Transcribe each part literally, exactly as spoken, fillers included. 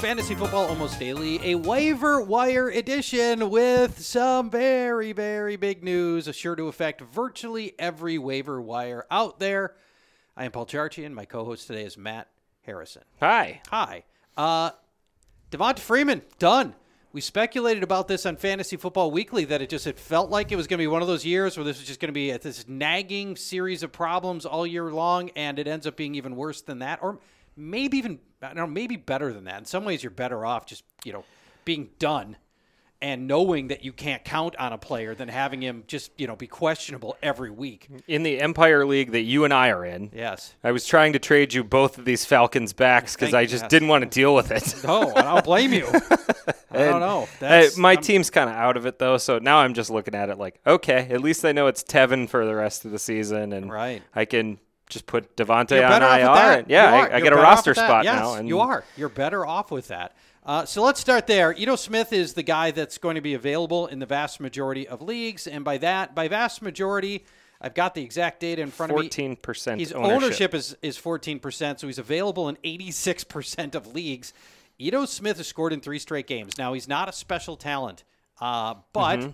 Fantasy Football Almost Daily, a waiver wire edition with some very, very big news, sure to affect virtually every waiver wire out there. I am Paul Charchian. My co-host today is Matt Harrison. Hi. Hi. Uh, Devonta Freeman, done. We speculated about this on Fantasy Football Weekly, that it just it felt like it was going to be one of those years where this was just going to be a, this nagging series of problems all year long, and it ends up being even worse than that, or maybe even, I don't know, maybe better than that. In some ways, you're better off just, you know, being done and knowing that you can't count on a player than having him just, you know, be questionable every week. In the Empire League that you and I are in, yes, I was trying to trade you both of these Falcons backs because I just yes. didn't want to deal with it. No, I don't blame you. I don't know. That's, uh, my I'm, team's kind of out of it, though, so now I'm just looking at it like, okay, at least I know it's Tevin for the rest of the season, and right. I can just put Devontae You're on I R. And, yeah, I, I get a roster spot yes, now. And you are. You're better off with that. Uh, so let's start there. Ito Smith is the guy that's going to be available in the vast majority of leagues, and by that, by vast majority, I've got the exact data in front fourteen percent of me. His ownership. ownership is, is fourteen percent, so he's available in eighty-six percent of leagues. Ito Smith has scored in three straight games. Now, he's not a special talent, uh, but mm-hmm.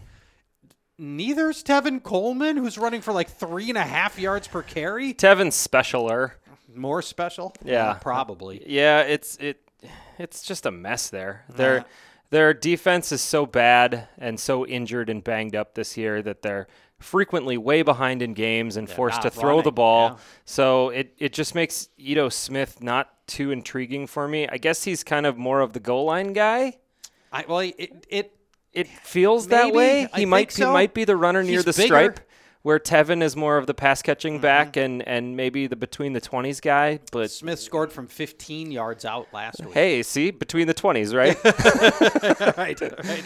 neither's Tevin Coleman, who's running for like three and a half yards per carry. Tevin's specialer. More special? Yeah. Uh, probably. Yeah, it's it. It's just a mess there. Their their defense is so bad and so injured and banged up this year that they're frequently way behind in games and they're forced to throw running. the ball. Yeah. So it, it just makes Ito Smith not too intriguing for me. I guess he's kind of more of the goal line guy. I well it it it feels maybe, that way. I He might so. he might be the runner near he's the bigger. stripe, where Tevin is more of the pass-catching mm-hmm. back and, and maybe the between the twenties guy. But Smith scored from fifteen yards out last week. Hey, see? Between the twenties, right? right, right.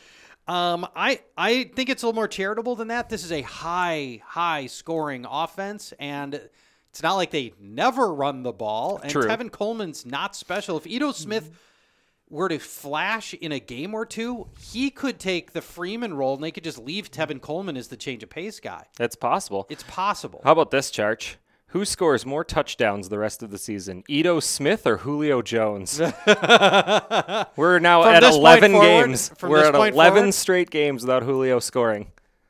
Um, I, I think it's a little more charitable than that. This is a high, high-scoring offense, and it's not like they never run the ball. And True. Tevin Coleman's not special. If Ito Smith were to flash in a game or two, he could take the Freeman role, and they could just leave Tevin Coleman as the change of pace guy. That's possible. It's possible. How about this, Charch? Who scores more touchdowns the rest of the season, Ito Smith or Julio Jones? We're now From at this eleven point forward- games. from We're this at point eleven forward? straight games without Julio scoring.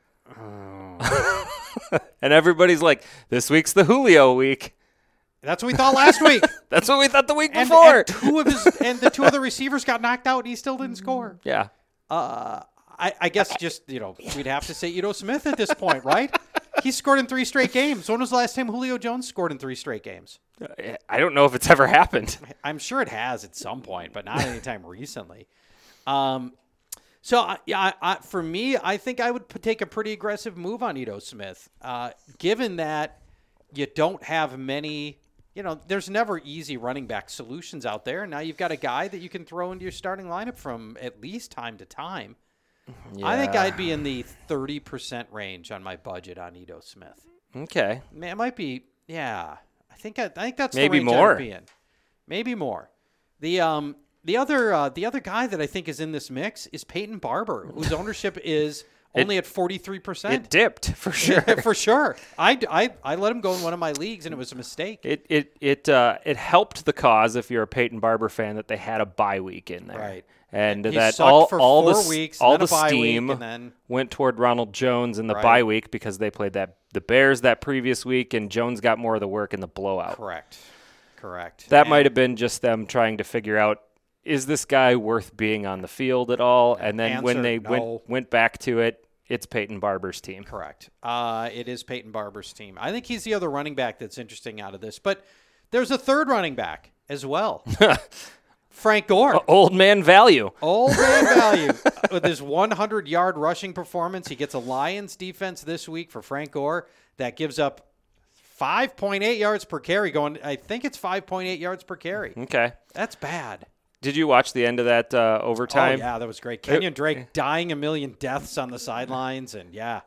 Oh. And everybody's like, this week's the Julio week. That's what we thought last week. That's what we thought the week and, before. and two of his and the two other receivers got knocked out, and he still didn't score. Yeah. Uh, I, I guess just, you know, we'd have to say Ito Smith at this point, right? He scored in three straight games. When was the last time Julio Jones scored in three straight games? I don't know if it's ever happened. I'm sure it has at some point, but not anytime recently. Um, so, I, yeah, I, I, for me, I think I would p- take a pretty aggressive move on Ito Smith, uh, given that you don't have many, you know, there's never easy running back solutions out there. Now you've got a guy that you can throw into your starting lineup from at least time to time. Yeah. I think I'd be in the thirty percent range on my budget on Ito Smith. Okay. Man, it might be, yeah. I think I, I think that's Maybe the range more. I'd be in. Maybe more. The um the other uh, the other guy that I think is in this mix is Peyton Barber, whose ownership is only it, at forty-three percent. It dipped for sure. For sure. I, I, I let him go in one of my leagues, and it was a mistake. It it it uh, it helped the cause if you're a Peyton Barber fan that they had a bye week in there. Right. And He that sucked all for all four the weeks, all then a the bye week, steam and then- went toward Ronald Jones in the Right. bye week because they played that the Bears that previous week, and Jones got more of the work in the blowout. Correct. Correct. That And- might have been just them trying to figure out, is this guy worth being on the field at all? And then when Answer, they no. went went back to it, it's Peyton Barber's team. Correct. Uh, it is Peyton Barber's team. I think he's the other running back that's interesting out of this. But there's a third running back as well. Frank Gore. Old man value. Old man value. With his hundred-yard rushing performance, he gets a Lions defense this week for Frank Gore that gives up five point eight yards per carry. Going, I think it's five point eight yards per carry. Okay. That's bad. Did you watch the end of that uh, overtime? Oh, yeah, that was great. Kenyon Drake dying a million deaths on the sidelines, and yeah.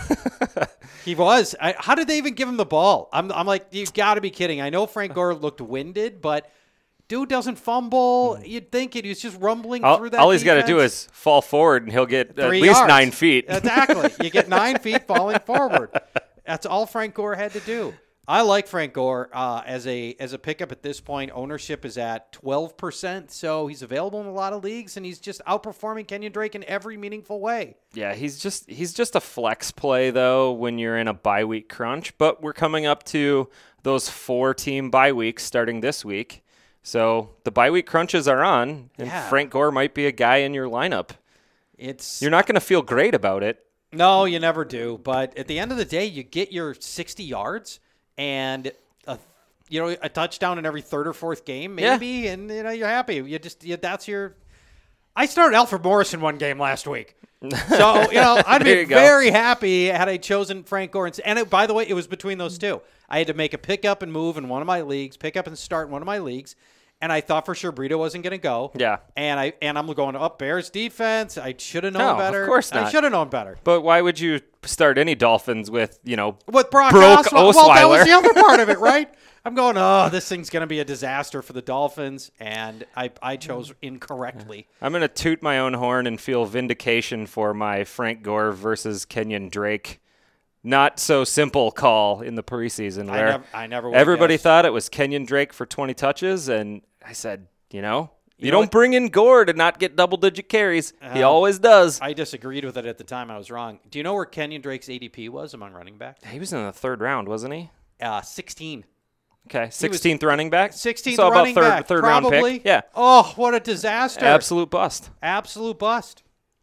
He was. I, how did they even give him the ball? I'm, I'm like, you got to be kidding. I know Frank Gore looked winded, but dude doesn't fumble. You'd think it. He's just rumbling all, through that all he's got to defense. do is fall forward, and he'll get at Three least yards. nine feet. Exactly. You get nine feet falling forward. That's all Frank Gore had to do. I like Frank Gore uh, as a as a pickup at this point. Ownership is at twelve percent, so he's available in a lot of leagues, and he's just outperforming Kenyon Drake in every meaningful way. Yeah, he's just he's just a flex play, though, when you're in a bye week crunch. But we're coming up to those four-team bye weeks starting this week. So the bye week crunches are on, and Yeah. Frank Gore might be a guy in your lineup. It's You're not going to feel great about it. No, you never do. But at the end of the day, you get your sixty yards and a, you know, a touchdown in every third or fourth game, maybe, Yeah. and you know you're happy. You just you, that's your. I started Alfred Morris in one game last week, so you know I'd There be you go. very happy had I chosen Frank Gore. And, and it, by the way, it was between those two. I had to make a pick up and move in one of my leagues, pick up and start in one of my leagues. And I thought for sure Brito wasn't going to go. Yeah. And I and I'm going up Bears defense. I should have known No, of better. course I not. should have known better. But why would you start any Dolphins with, you know, With Brock Broke Osweiler. Well, that was Osweiler. the other part of it, right? I'm going, oh, this thing's going to be a disaster for the Dolphins, and I, I chose incorrectly. I'm going to toot my own horn and feel vindication for my Frank Gore versus Kenyon Drake not so simple call in the preseason I where never, I never would everybody guessed. thought it was Kenyon Drake for twenty touches, and I said, you know, you, You know don't what? bring in Gore to not get double-digit carries. he Uh, always does. I disagreed with it at the time. I was wrong. Do you know where Kenyon Drake's A D P was among running backs? He was in the third round, wasn't he? Uh, sixteen. Okay, sixteenth running back. sixteenth so running about third, back. third Probably. round pick. Yeah, Oh, what a disaster. absolute bust. Absolute bust.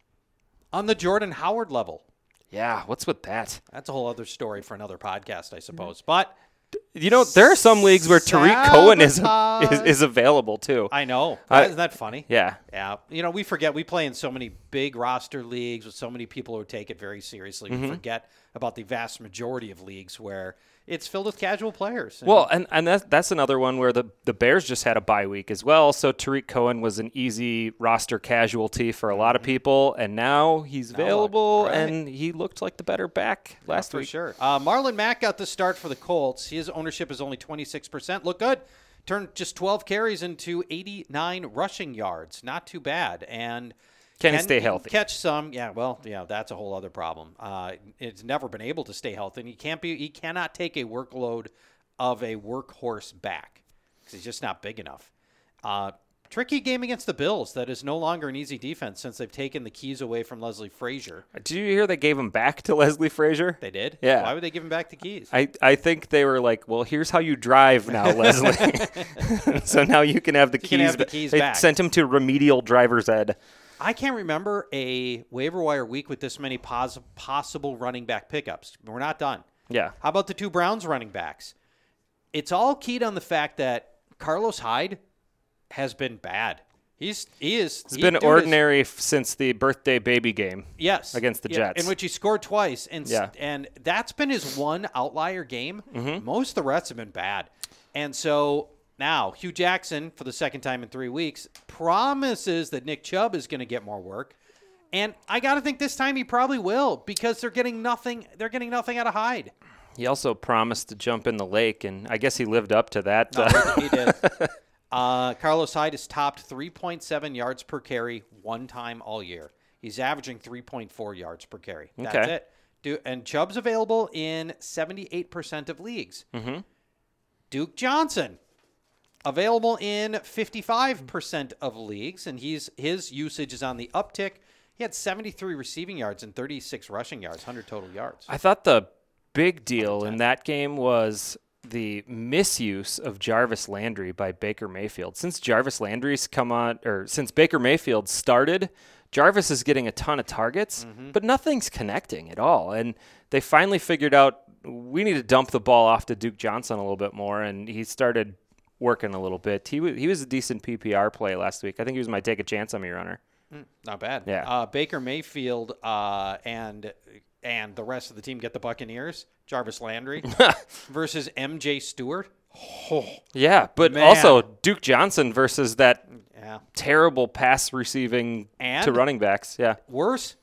On the Jordan Howard level. Yeah, what's with that? That's a whole other story for another podcast, I suppose. But You know, there are some leagues where Tariq Cohen is, Sabotage. is is available too. I know. I- Isn't that funny? Yeah. Yeah. You know, we forget we play in so many big roster leagues with so many people who take it very seriously. Mm-hmm. We forget about the vast majority of leagues where it's filled with casual players. And Well, and, and that's, that's another one where the, the Bears just had a bye week as well. So Tariq Cohen was an easy roster casualty for a lot of people. And now he's Mm-hmm. Now look, available, right. and he looked like the better back last for week. sure. Uh, Marlon Mack got the start for the Colts. His ownership is only twenty-six percent. Look good. Turned just twelve carries into eighty-nine rushing yards. Not too bad. And Can he stay healthy? Catch some. Yeah, well, yeah, that's a whole other problem. Uh, it's never been able to stay healthy. And he can't be. He cannot take a workload of a workhorse back because he's just not big enough. Uh, tricky game against the Bills. That is no longer an easy defense since they've taken the keys away from Leslie Frazier. Did you hear they gave him back to Leslie Frazier? They did. Yeah. Why would they give him back the keys? I, I think they were like, well, here's how you drive now, Leslie. So now you can have the You keys. can have the ba- keys they back. sent him to remedial driver's ed. I can't remember a waiver wire week with this many pos- possible running back pickups. We're not done. Yeah. How about the two Browns running backs? It's all keyed on the fact that Carlos Hyde has been bad. He's he is It's been ordinary f- since the birthday baby game. Yes, against the Yeah, Jets. in which he scored twice, and s- Yeah. and that's been his one outlier game. Mm-hmm. Most of the rest have been bad, and so now Hugh Jackson for the second time in three weeks promises that Nick Chubb is going to get more work, and I got to think this time he probably will because they're getting nothing. They're getting nothing out of Hyde. He also promised to jump in the lake, and I guess he lived up to that. No, uh, he did. Uh, Carlos Hyde has topped three point seven yards per carry one time all year. He's averaging three point four yards per carry. That's Okay. it. Do, and Chubb's available in seventy-eight percent of leagues. Mm-hmm. Duke Johnson, available in fifty-five percent of leagues, and he's his usage is on the uptick. He had seventy-three receiving yards and thirty-six rushing yards, one hundred total yards. I thought the big deal in that game was the misuse of Jarvis Landry by Baker Mayfield. Since Jarvis Landry's come on, or since Baker Mayfield started, Jarvis is getting a ton of targets, Mm-hmm. but nothing's connecting at all. And they finally figured out we need to dump the ball off to Duke Johnson a little bit more, and he started working a little bit. He was, he was a decent P P R play last week. I think he was my take a chance on me runner. Mm, not bad. Yeah. Uh, Baker Mayfield uh, and and the rest of the team get the Buccaneers. Jarvis Landry versus M J Stewart. Oh, Yeah, but Man. also Duke Johnson versus that yeah. terrible pass receiving And? to running backs. Yeah. Worse,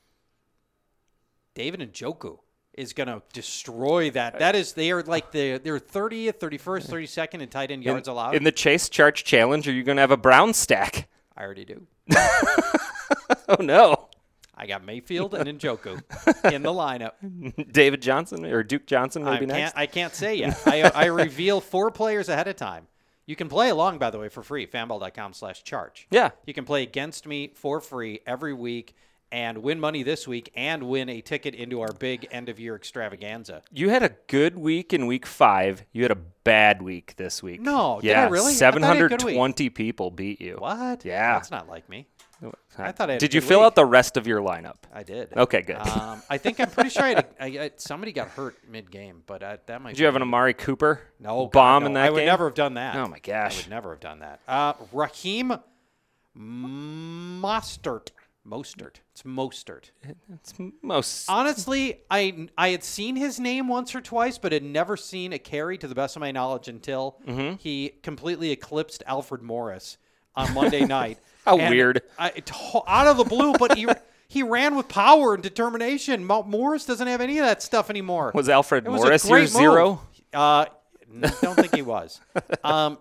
David Njoku is going to destroy that. That is, they are like the they're thirtieth, thirty-first, thirty-second in tight end yards in, allowed. In the Chase Charge Challenge, are you going to have a Brown stack? I already do. Oh, no. I got Mayfield and Njoku in the lineup. David Johnson or Duke Johnson maybe I next? Can't, I can't say yet. I, I reveal four players ahead of time. You can play along, by the way, for free, fanball.com slash charge. Yeah. You can play against me for free every week and win money this week and win a ticket into our big end-of-year extravaganza. You had a good week in week five. You had a bad week this week. No, yeah, did I really? seven hundred I twenty people beat you. What? Yeah. That's not like me. I thought I had Did a you good fill week. out the rest of your lineup? I did. Okay, good. Um, I think I'm pretty sure I had a, I, I, somebody got hurt mid-game, but I, that might Did you have an Amari Cooper no, God, bomb no. in that I game? would never have done that. Oh, my gosh. I would never have done that. Uh, Raheem Mostert. Mostert. It's Mostert. It's most. Honestly, I I had seen his name once or twice, but had never seen a carry, to the best of my knowledge, until Mm-hmm. he completely eclipsed Alfred Morris on Monday night. How And weird. I, t- out of the blue, but he he ran with power and determination. Mo- Morris doesn't have any of that stuff anymore. Was Alfred It was a Morris your great move. zero? Uh, n- don't think he was. Um,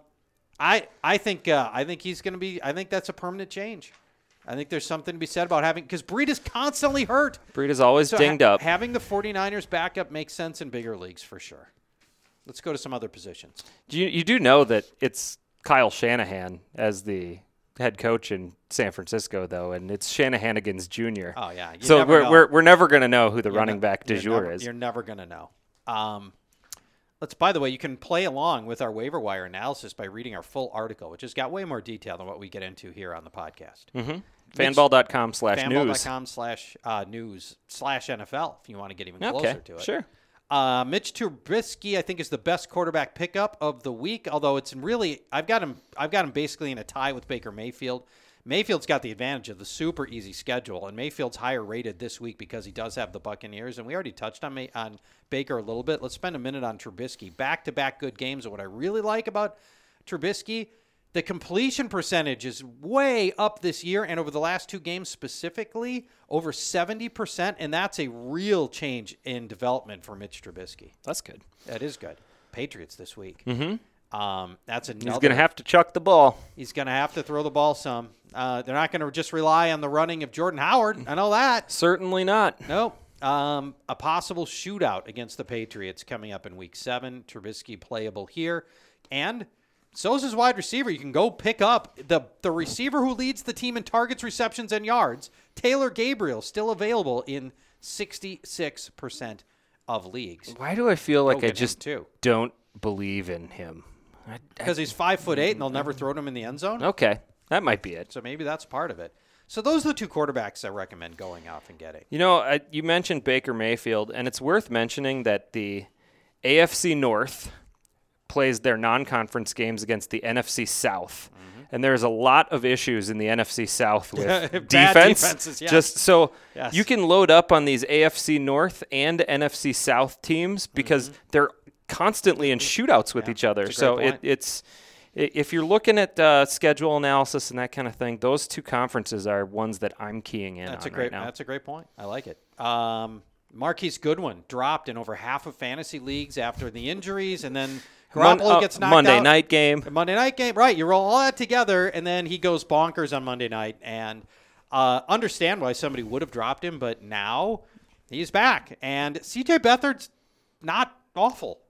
I I think uh, I think he's going to be. I think that's a permanent change. I think there's something to be said about having, because Breed is constantly hurt. Breed is always So dinged ha- up. Having the 49ers backup makes sense in bigger leagues for sure. Let's go to some other positions. You you do know that it's Kyle Shanahan as the head coach in San Francisco, though, and it's Shanahanigans Junior Oh yeah. You So never we're know. we're we're never going to know who the You're running ne- back du you're jour never- is. You're never going to know. Um, let's. By the way, you can play along with our waiver wire analysis by reading our full article, which has got way more detail than what we get into here on the podcast. Mm-hmm. Fanball.com slash news. Fanball.com slash uh, news slash N F L if you want to get even closer Okay, to it. sure. Uh, Mitch Trubisky, I think, is the best quarterback pickup of the week. Although it's really, I've got him, I've got him basically in a tie with Baker Mayfield. Mayfield's got the advantage of the super easy schedule, and Mayfield's higher rated this week because he does have the Buccaneers. And we already touched on May, on Baker a little bit. Let's spend a minute on Trubisky. Back-to-back good games. And what I really like about Trubisky, the completion percentage is way up this year, and over the last two games specifically, over seventy percent, and that's a real change in development for Mitch Trubisky. That's good. That is good. Patriots this week. Mm-hmm. Um, that's another. He's going to have to chuck the ball. He's going to have to throw the ball some. Uh, they're not going to just rely on the running of Jordan Howard. I know that. Certainly not. Nope. Um, a possible shootout against the Patriots coming up in week seven. Trubisky playable here. And so is his wide receiver. You can go pick up the, the receiver who leads the team in targets, receptions, and yards. Taylor Gabriel, still available in sixty-six percent of leagues. Why do I feel like Go I get him, just too. don't believe in him? I- I- Because he's five foot eight and they'll never throw him in the end zone. okay, that might be it. So maybe that's part of it. So those are the two quarterbacks I recommend going off and getting. You know, I, you mentioned Baker Mayfield, and it's worth mentioning that the A F C North plays their non-conference games against the N F C South. Mm-hmm. And there's a lot of issues in the N F C South with Bad defense. defenses, yes. Just so Yes. you can load up on these A F C North and N F C South teams because mm-hmm. they're constantly in shootouts with Yeah, each other. that's a So great it, point. it's i- if you're looking at uh, schedule analysis and that kind of thing, those two conferences are ones that I'm keying in That's on a great. right now. That's a great point. I like it. Um, Marquise Goodwin dropped in over half of fantasy leagues after the injuries, and then Mon- Garoppolo uh, gets knocked Monday out. night game. The Monday night game, right? You roll all that together, and then he goes bonkers on Monday night. And uh, understand why somebody would have dropped him, but now he's back. And C J Beathard's not awful.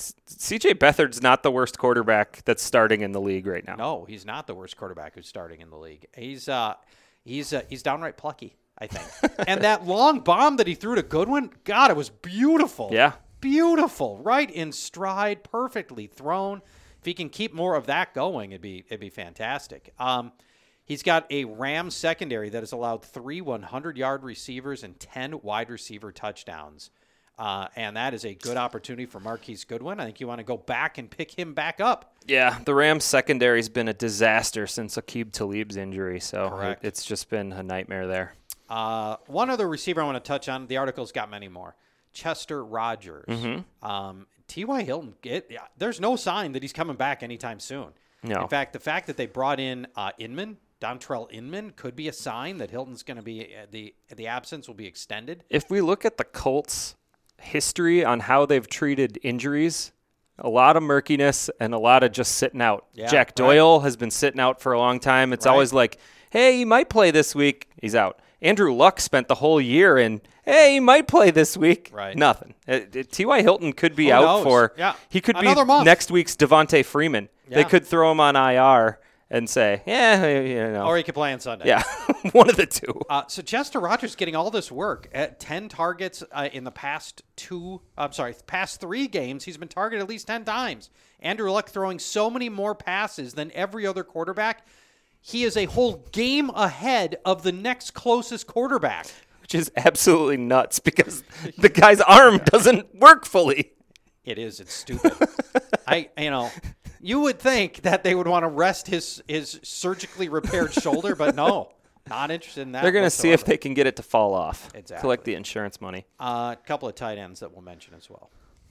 C J Beathard's not the worst quarterback that's starting in the league right now. No, he's not the worst quarterback who's starting in the league. He's uh, he's uh, he's downright plucky, I think. And that long bomb that he threw to Goodwin, God, it was beautiful. Yeah. Beautiful, right in stride, perfectly thrown. If he can keep more of that going, it'd be it'd be fantastic. Um, he's got a Rams secondary that has allowed three hundred-yard receivers and ten wide receiver touchdowns, uh, and that is a good opportunity for Marquise Goodwin. I think you want to go back and pick him back up. Yeah, the Rams secondary's been a disaster since Aqib Talib's injury, so Correct. it, it's just been a nightmare there. Uh, one other receiver I want to touch on. The article's got many more. Chester Rogers. Mm-hmm. Um, T Y. Hilton, it, yeah, there's no sign that he's coming back anytime soon. No. In fact, the fact that they brought in uh, Inman, Dontrell Inman, could be a sign that Hilton's going to be, uh, the the absence will be extended. If we look at the Colts' history on how they've treated injuries, a lot of murkiness and a lot of just sitting out. Yeah, Jack right. Doyle has been sitting out for a long time. It's Right. always like hey, he might play this week. He's out. Andrew Luck spent the whole year in, hey, he might play this week. Right. Nothing. Uh, T Y. Hilton could be Who out knows? for, Yeah. he could Another be month. next week's Devontae Freeman. Yeah. They could throw him on I R and say, yeah, you know. Or he could play on Sunday. Yeah, one of the two. Uh, so Chester Rogers getting all this work at ten targets uh, in the past two. I'm sorry, past three games. He's been targeted at least ten times. Andrew Luck throwing so many more passes than every other quarterback. He is a whole game ahead of the next closest quarterback. Which is absolutely nuts because the guy's arm doesn't work fully. It is. It's stupid. I, you know, you would think that they would want to rest his his surgically repaired shoulder, but no, not interested in that. They're going to see if whatsoever. they can get it to fall off. Exactly. Collect the insurance money. A uh, couple of tight ends that we'll mention as well.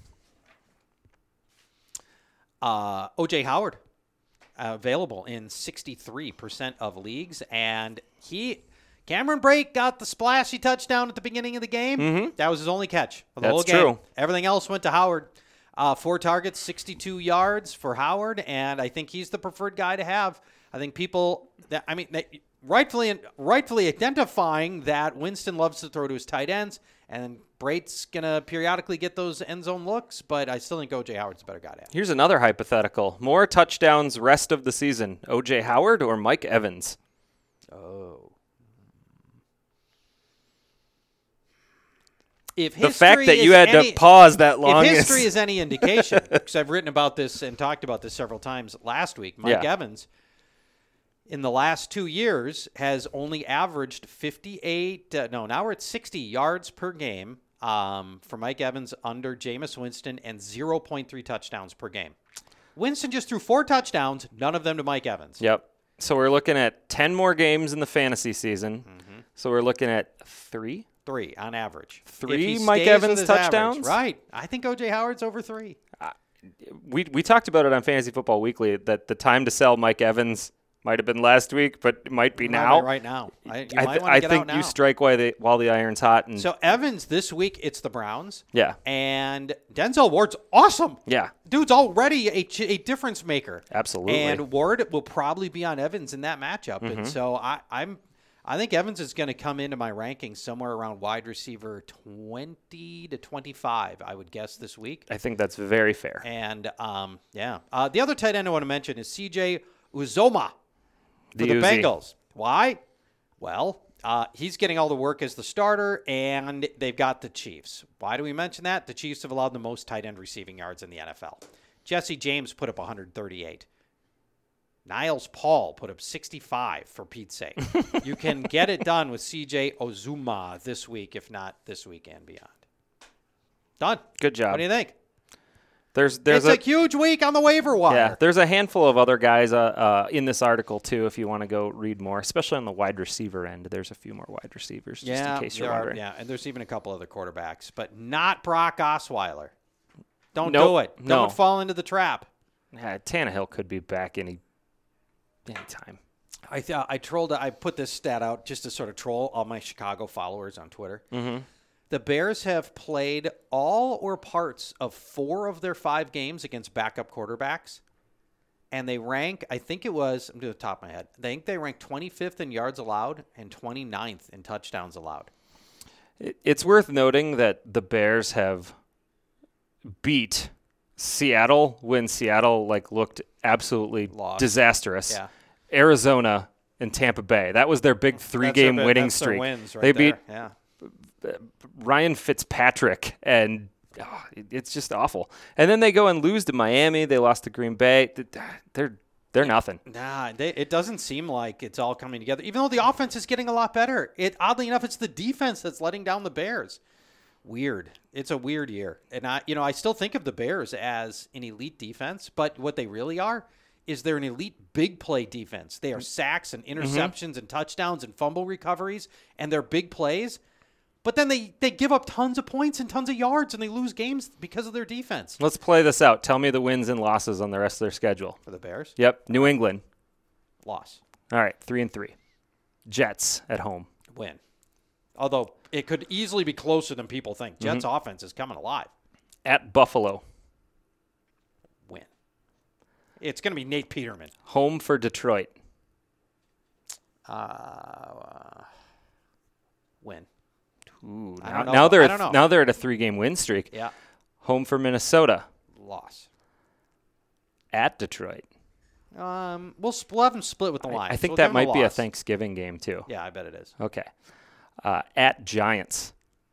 Uh, O J Howard, uh, available in sixty-three percent of leagues, and he, Cameron Brake got the splashy touchdown at the beginning of the game. Mm-hmm. That was his only catch of the That's whole game. true. Everything else went to Howard. Uh, four targets, sixty-two yards for Howard, and I think he's the preferred guy to have. I think people, that I mean, they, rightfully rightfully identifying that Winston loves to throw to his tight ends, and Brate's going to periodically get those end zone looks, but I still think O J Howard's a better guy to have. Here's another hypothetical. More touchdowns rest of the season, O J Howard or Mike Evans? Oh. If The fact history that you is had any- to pause that long If is... history is any indication, because I've written about this and talked about this several times last week, Mike Yeah. Evans, in the last two years, has only averaged fifty-eight, uh, no, now we're at sixty yards per game um, for Mike Evans under Jameis Winston and zero point three touchdowns per game. Winston just threw four touchdowns, none of them to Mike Evans. Yep. So we're looking at ten more games in the fantasy season. Mm-hmm. So we're looking at three? Three on average. Three If he Mike stays with Evans his average, touchdowns? right. I think O J Howard's over three. We we talked about it on Fantasy Football Weekly that the time to sell Mike Evans might have been last week, but it might be now. Right now. I, you I, might th- want I to get think out now. you strike while the while the iron's hot. And So Evans this week, it's the Browns. yeah, And Denzel Ward's awesome. yeah, Dude's already a, ch- a difference maker. absolutely. And Ward will probably be on Evans in that matchup. Mm-hmm. And so I, I'm, I think Evans is going to come into my rankings somewhere around wide receiver twenty to twenty-five, I would guess, this week. I think that's very fair. And um, yeah, uh, the other tight end I want to mention is C J Uzoma for The the, Uzi. Bengals. Why? Well, uh, he's getting all the work as the starter, and they've got the Chiefs. Why do we mention that? The Chiefs have allowed the most tight end receiving yards in the N F L. Jesse James put up one hundred thirty-eight. Niles Paul put up sixty-five, for Pete's sake. You can get it done with C J Uzoma this week, if not this week and beyond. Done. Good job. What do you think? There's there's it's a, a huge week on the waiver wire. yeah, there's a handful of other guys uh, uh, in this article too. If you want to go read more, especially on the wide receiver end, there's a few more wide receivers. Just Yeah, in case you're there are- wondering. yeah, and there's even a couple other quarterbacks, but not Brock Osweiler. Don't Nope, do it. no. Don't fall into the trap. Yeah, Tannehill could be back any anytime. I th- I trolled. I put this stat out just to sort of troll all my Chicago followers on Twitter. Mm-hmm. The Bears have played all or parts of four of their five games against backup quarterbacks, and they rank. I think it was. I'm doing the top of my head. I think they rank twenty-fifth in yards allowed and twenty-ninth in touchdowns allowed. It, it's worth noting that the Bears have beat Seattle when Seattle like looked absolutely Lost. disastrous. Yeah. Arizona and Tampa Bay. That was their big three-game That's their- winning that's their streak. wins right they beat there. Yeah. Ryan Fitzpatrick, and oh, it- it's just awful. And then they go and lose to Miami. They lost to Green Bay. They're they're nothing. Nah, they, it doesn't seem like it's all coming together. Even though the offense is getting a lot better, it oddly enough, it's the defense that's letting down the Bears. Weird. It's a weird year, and I, you know, I still think of the Bears as an elite defense, but what they really are is they're an elite big play defense. They are sacks and interceptions mm-hmm. and touchdowns and fumble recoveries, and they're big plays. But then they, they give up tons of points and tons of yards, and they lose games because of their defense. Let's play this out. Tell me the wins and losses on the rest of their schedule. For the Bears? Yep. New England. Loss. All right. Three and three. Jets at home. Win. Although it could easily be closer than people think. Jets' mm-hmm. offense is coming alive. At Buffalo. Win. It's going to be Nate Peterman. Home for Detroit. Uh, win. Ooh, I now, don't know. now they're I don't know. now they're at a three-game win streak. Yeah. Home for Minnesota. Loss. At Detroit. Um, we'll, sp- we'll have them split with the I, Lions. I think We'll that give them might be a loss. Thanksgiving game too. Yeah, I bet it is. Okay. Uh, at Giants.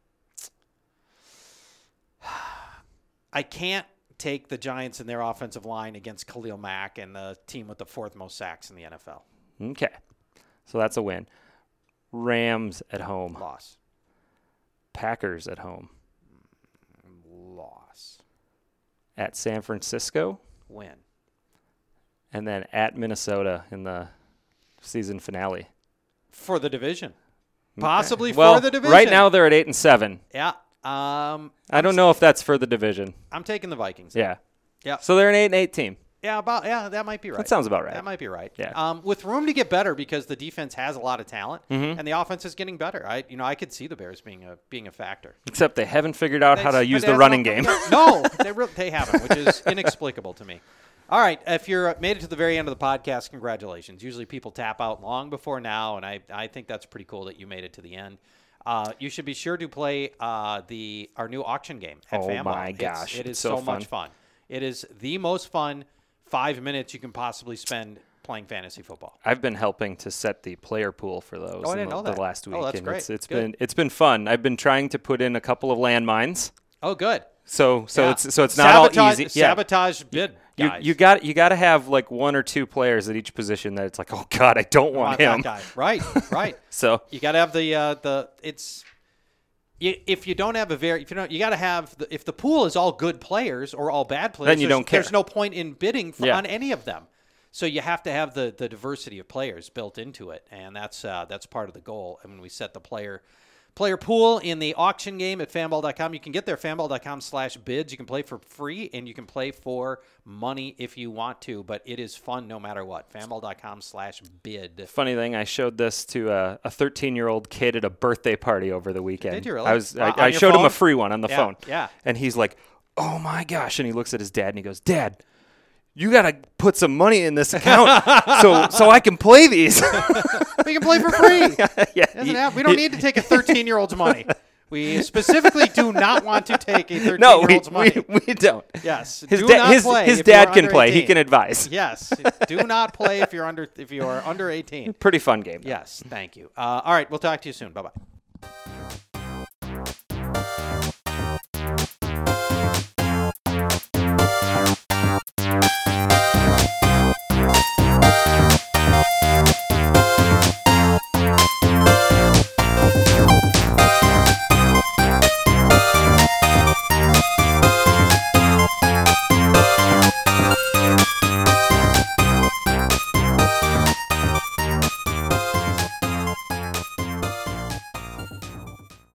I can't take the Giants and their offensive line against Khalil Mack and the team with the fourth most sacks in the N F L. Okay. So that's a win. Rams at home. Loss. Packers at home. Loss. At San Francisco. Win. And then at Minnesota in the season finale. For the division. Possibly Okay. Well, for the division. right now they're at eight and seven. Yeah. Um, I don't know if that's for the division. I'm taking the Vikings. Yeah. Yeah. So they're an eight and eight team. Yeah, about yeah, that might be right. That sounds about right. That might be right. Yeah. Um, with room to get better because the defense has a lot of talent Mhm. and the offense is getting better. I you know I could see the Bears being a being a factor. Except they haven't figured out how to They- use but the that's running not- game. No, they re- they haven't, which is inexplicable to me. All right, if you're made it to the very end of the podcast, congratulations. Usually people tap out long before now, and I, I think that's pretty cool that you made it to the end. Uh, you should be sure to play uh, the our new auction game at Oh Fanball. my It's- gosh, it is it's so so much fun. It is the most fun five minutes you can possibly spend playing fantasy football. I've been helping to set the player pool for those Oh, I in didn't the, know that. the last week. Oh, that's and great. It's, it's Good. been it's been fun. I've been trying to put in a couple of landmines. Oh, good. So so Yeah. it's so it's not all Sabotage- easy. Yeah. Sabotage bid, You guys. you got you got to have like one or two players at each position that it's like, oh God, I don't want Want that him. guy. Right, right. So You got to have the uh, the it's you, if you don't have a very if you don't you got to have the, if the pool is all good players or all bad players, Then you there's- don't care. There's no point in bidding for, Yeah. on any of them. So you have to have the the diversity of players built into it, and that's uh, that's part of the goal. And when we set the player player pool in the auction game at fanball dot com, you can get there fanball dot com slash bids. You can play for free and you can play for money if you want to, but it is fun no matter what. fanball dot com slash bid. funny thing, I showed this to a, a thirteen-year-old kid at a birthday party over the weekend. Did you really? I was Uh, I, on I your showed him phone? a free one on the Yeah, phone. yeah. And he's like, "Oh my gosh!" And he looks at his dad and he goes, "Dad, you gotta put some money in this account so so I can play these." We can play for free. yeah, Doesn't he- have, we don't need to take a thirteen-year-old's money. We specifically do not want to take a No, we, thirteen-year-old's money. we, we don't. Yes. His, do da- not his, play his if you're dad can under play. He eighteen. can advise. Yes. Do not play if you're under if you are under eighteen. Pretty fun game. though. Yes. Thank you. Uh, all right. We'll talk to you soon. Bye bye.